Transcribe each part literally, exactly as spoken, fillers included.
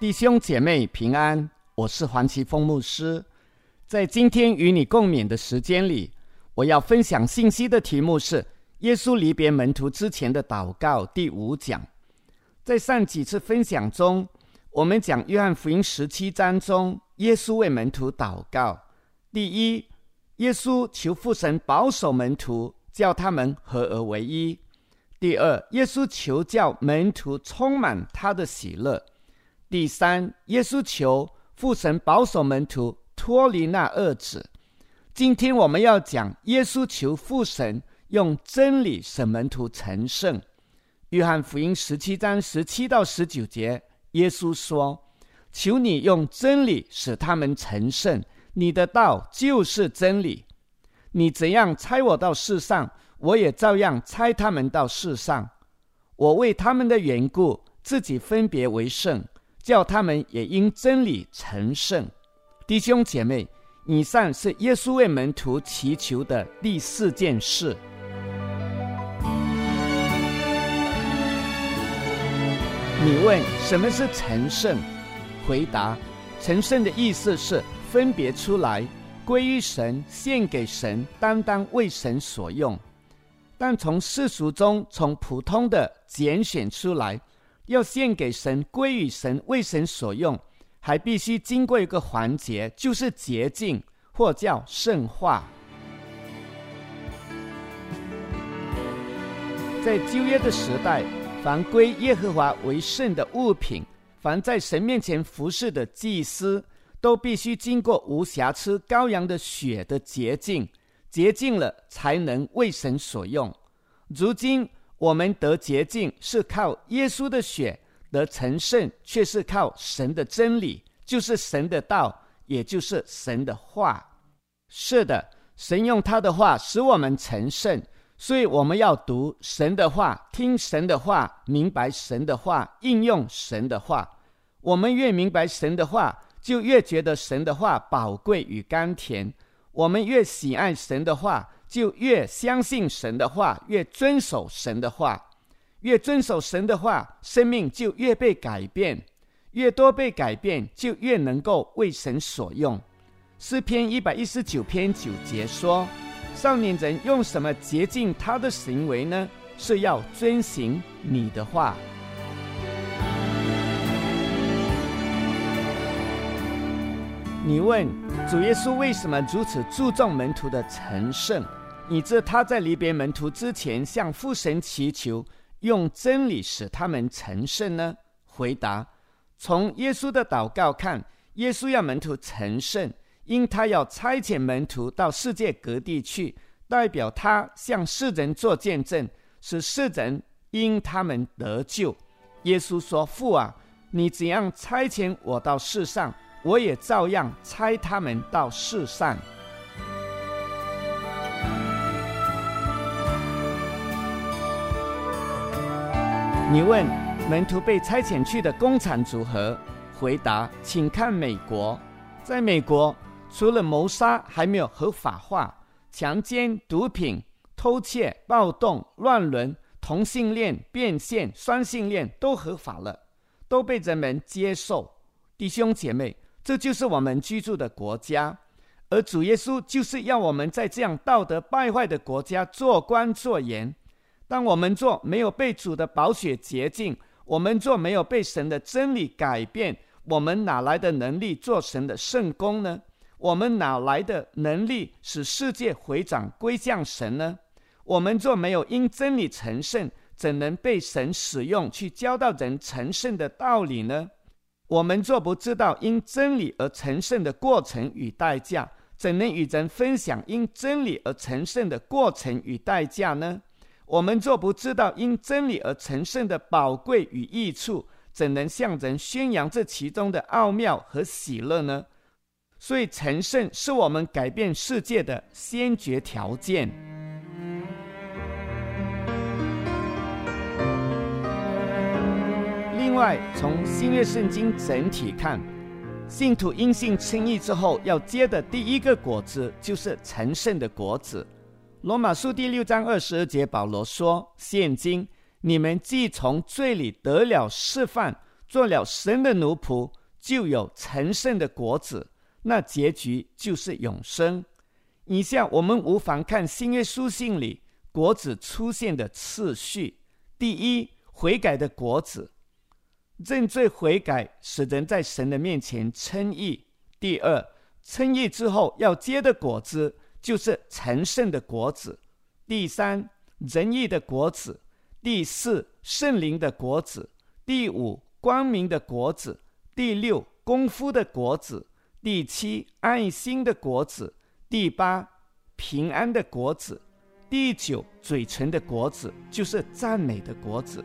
弟兄姐妹平安，我是黄奇峰牧师。在今天与你共勉的时间里，我要分享信息的题目是耶稣离别门徒之前的祷告第五讲。在上几次分享中，我们讲约翰福音十七章中耶稣为门徒祷告。第一，耶稣求父神保守门徒，叫他们合而为一。第二，耶稣求叫门徒充满他的喜乐。第三，耶稣求父神保守门徒脱离那恶者。今天我们要讲耶稣求父神用真理使门徒成圣。约翰福音十七章十七到十九节，耶稣说：求你用真理使他们成圣，你的道就是真理。你怎样差我到世上，我也照样差他们到世上。我为他们的缘故，自己分别为圣，叫他们也因真理成圣。弟兄姐妹，以上是耶稣为门徒祈求的第四件事。你问什么是成圣？回答：成圣的意思是分别出来，归于神，献给神，单单为神所用。但从世俗中，从普通的拣选出来，要献给神，归于神，为神所用，还必须经过一个环节，就是洁净，或叫圣化。在旧约的时代，凡归耶和华为圣的物品，凡在神面前服侍的祭司，都必须经过无瑕疵羔羊的血的洁净，洁净了才能为神所用。如今我们得洁净是靠耶稣的血，得成圣却是靠神的真理，就是神的道，也就是神的话。是的，神用他的话使我们成圣，所以我们要读神的话，听神的话，明白神的话，应用神的话。我们越明白神的话，就越觉得神的话宝贵与甘甜。我们越喜爱神的话，就越相信神的话，越遵守神的话。越遵守神的话，生命就越被改变，越多被改变，就越能够为神所用。诗篇一百一十九篇九节说：少年人用什么洁净他的行为呢？是要遵行你的话。你问主耶稣为什么如此注重门徒的成圣，以致他在离别门徒之前向父神祈求用真理使他们成圣呢？回答：从耶稣的祷告看，耶稣要门徒成圣，因他要差遣门徒到世界各地去，代表他向世人做见证，使世人因他们得救。耶稣说：父啊，你怎样差遣我到世上，我也照样差他们到世上。你问门徒被差遣去的工厂如何？回答：请看美国。在美国，除了谋杀还没有合法化，强奸、毒品、偷窃、暴动、乱伦、同性恋、变性、双性恋都合法了，都被人们接受。弟兄姐妹，这就是我们居住的国家，而主耶稣就是要我们在这样道德败坏的国家做官做盐。当我们做没有被主的宝血洁净，我们做没有被神的真理改变，我们哪来的能力做神的圣工呢？我们哪来的能力使世界回转归向神呢？我们做没有因真理成圣，怎能被神使用去教导人成圣的道理呢？我们做不知道因真理而成圣的过程与代价，怎能与人分享因真理而成圣的过程与代价呢？我们做不知道因真理而成圣的宝贵与益处，怎能向人宣扬这其中的奥妙和喜乐呢？所以成圣是我们改变世界的先决条件。另外，从新约圣经整体看，信徒因信称义之后要结的第一个果子就是成圣的果子。罗马书第六章二十二节，保罗说：现今你们既从罪里得了释放， 做了神的奴仆，就有成圣的果子，那结局就是永生。以下我们无妨看新约书信里果子出现的次序。第一，悔改的果子，认罪悔改使人在神的面前称义。第二，称义之后要结的果子就是成圣的果子。第三，仁义的果子。第四，圣灵的果子。第五，光明的果子。第六，功夫的果子。第七，爱心的果子。第八，平安的果子。第九，嘴唇的果子，就是赞美的果子。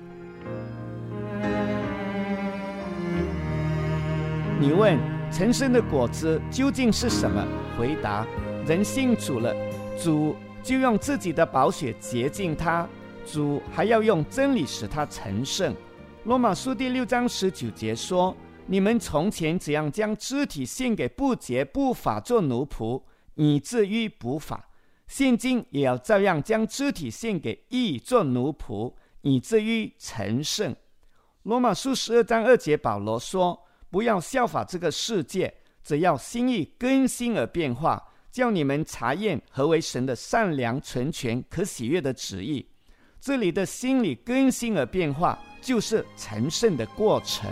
你问成圣的果子究竟是什么？回答：人信主了，主就用自己的宝血洁净他，主还要用真理使他成圣。罗马书第六章十九节说：你们从前怎样将肢体献给不洁不法做奴仆，以至于不法，现今也要照样将肢体献给义做奴仆，以至于成圣。罗马书十二章二节保罗说：不要效法这个世界，只要心意更新而变化，叫你们查验何为神的善良、纯全、可喜悦的旨意。这里的心理更新而变化，就是成圣的过程。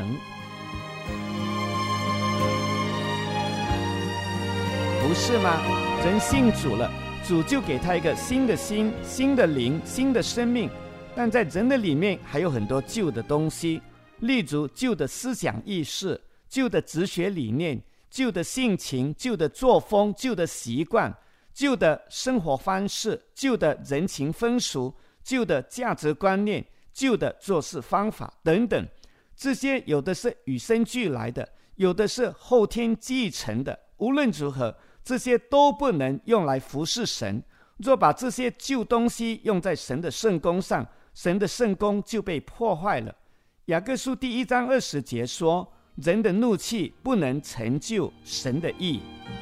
不是吗？人信主了，主就给他一个新的心、新的灵、新的生命，但在人的里面还有很多旧的东西，例如旧的思想意识、旧的哲学理念、旧的性情、旧的作风、旧的习惯、旧的生活方式、旧的人情风俗、旧的价值观念、旧的做事方法等等。这些有的是与生俱来的，有的是后天继承的。无论如何，这些都不能用来服侍神。若把这些旧东西用在神的圣工上，神的圣工就被破坏了。雅各书第一章二十节说：人的怒气不能成就神的义。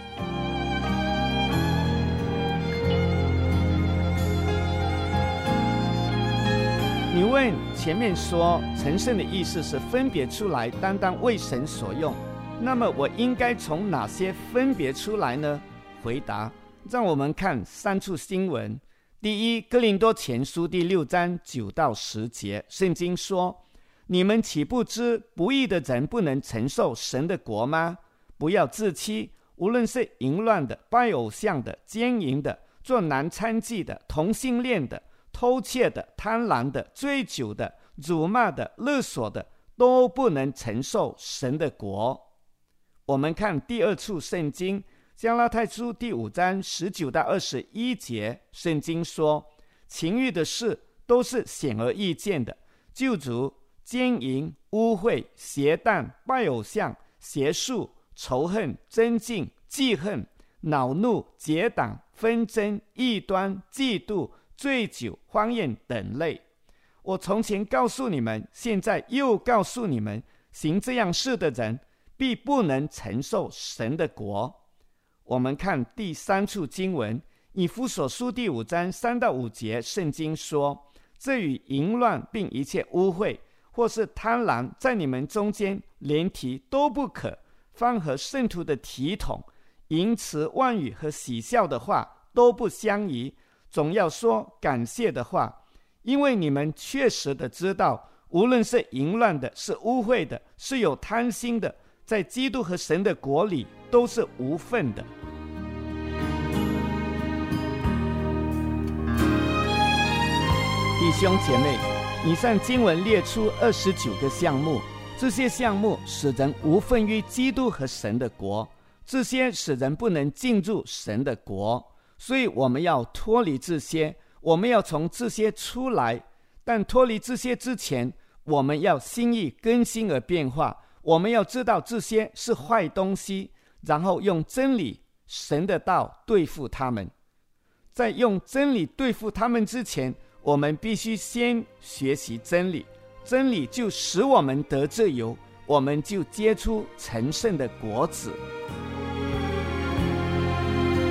你问前面说成圣的意思是分别出来，单单为神所用，那么我应该从哪些分别出来呢？回答：让我们看三处经文。第一，哥林多前书第六章九到十节，圣经说：你们岂不知不义的人不能承受神的国吗？不要自欺，无论是淫乱的、拜偶像的、奸淫的、做难娼妓的、同性恋的、偷窃的、贪婪的、醉酒的、辱骂的、勒索的，都不能承受神的国。我们看第二处圣经，加拉太书第五章十九到二十一节，圣经说：情欲的事都是显而易见的，就如奸淫、污秽、邪荡、拜偶像、邪术、仇恨、争竞、记恨、恼怒、结党、纷争、异端、嫉妒、醉酒、荒宴等类。我从前告诉你们，现在又告诉你们，行这样事的人必不能承受神的国。我们看第三处经文，以弗所书第五章三到五节，圣经说：这与淫乱并一切污秽或是贪婪在你们中间连提都不可，方和圣徒的体统、淫词妄语和喜笑的话都不相宜，总要说感谢的话，因为你们确实的知道，无论是淫乱的、是污秽的、是有贪心的，在基督和神的国里都是无份的。弟兄姐妹，以上经文列出二十九个项目，这些项目使人无份于基督和神的国，这些使人不能进入神的国，所以我们要脱离这些，我们要从这些出来。但脱离这些之前，我们要心意更新而变化，我们要知道这些是坏东西，然后用真理、神的道对付他们。在用真理对付他们之前，我们必须先学习真理，真理就使我们得自由，我们就结出成圣的果子。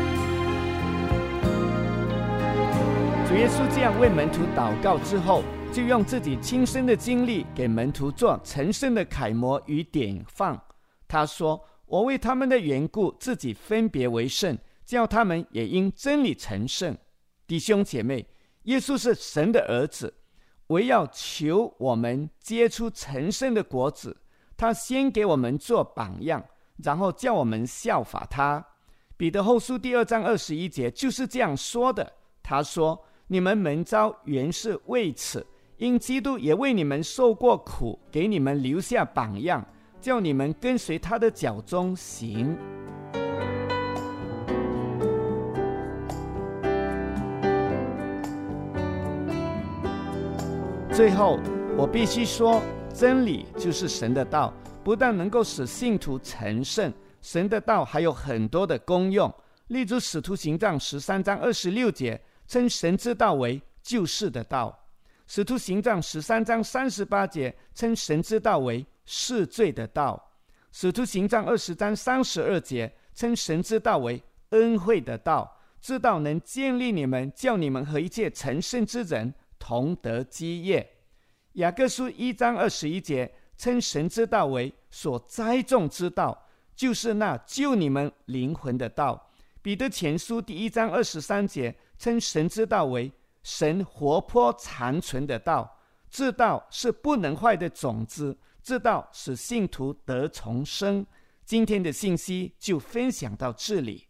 主耶稣这样为门徒祷告之后， 就用自己亲身的经历给门徒做成圣的楷模与典范。他说，我为他们的缘故自己分别为圣，叫他们也因真理成圣。弟兄姐妹，耶稣是神的儿子，为要求我们结出成圣的果子，他先给我们做榜样，然后叫我们效法他。彼得后书第二章二十一节就是这样说的，他说，你们蒙召原是为此，因基督也为你们受过苦，给你们留下榜样，叫你们跟随他的脚中行。最后，我必须说，真理就是神的道，不但能够使信徒成圣，神的道还有很多的功用。例如使徒行传十三章二十六节称神之道为救世的道，使徒行传十三章三十八节称神之道为赦罪的道，使徒行传二十章三十二节称神之道为恩惠的道，知道能建立你们，叫你们和一切成圣之人同得基业。雅各书一章二十一节称神之道为所栽种之道，就是那救你们灵魂的道。彼得前书第一章二十三节称神之道为神活泼长存的道，这道是不能坏的种子，这道使信徒得重生。今天的信息就分享到这里。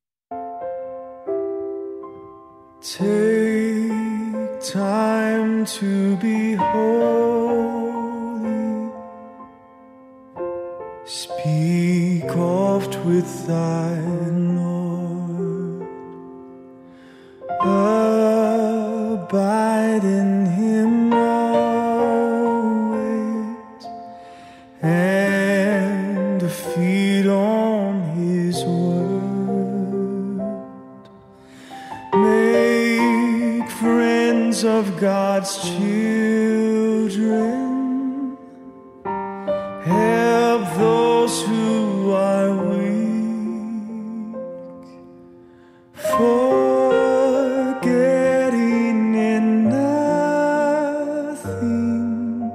Take time to be holy, speak oft with thy Lord, abide in him always, and feed on his word. Make friends of God's children, help those who are weak, forgetting in nothing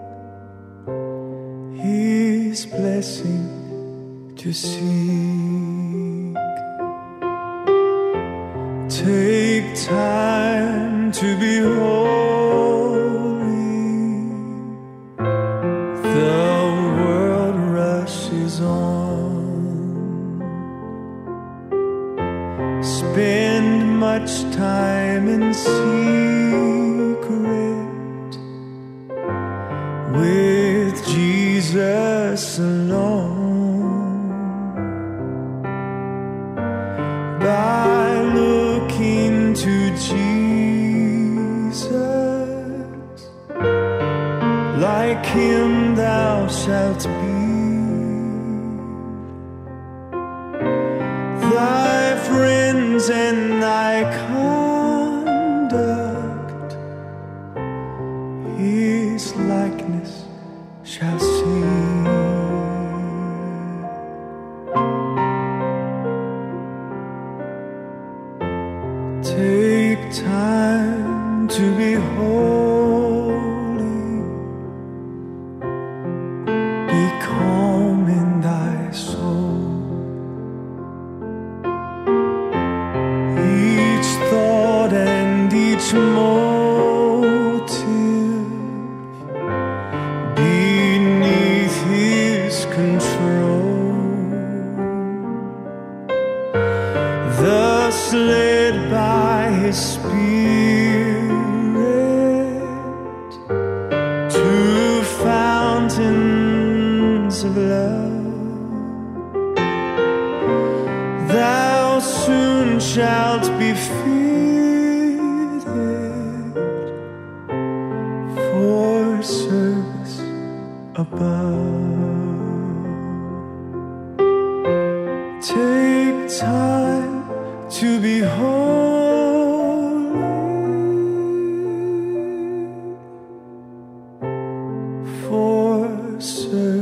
his blessing to seek. Take time to be holy, the world rushes on. Spend much time in secret with Jesus alone. By looking to Jesus, like him thou shalt be. Thy friends and thy conduct his likeness shall see. Take time to be holy, be calm in thy soul. Each thought and each motive beneath his control, thus led by his Spirit to fountains of love, thou soon shalt be fitted for service above. Take time to be holy, for service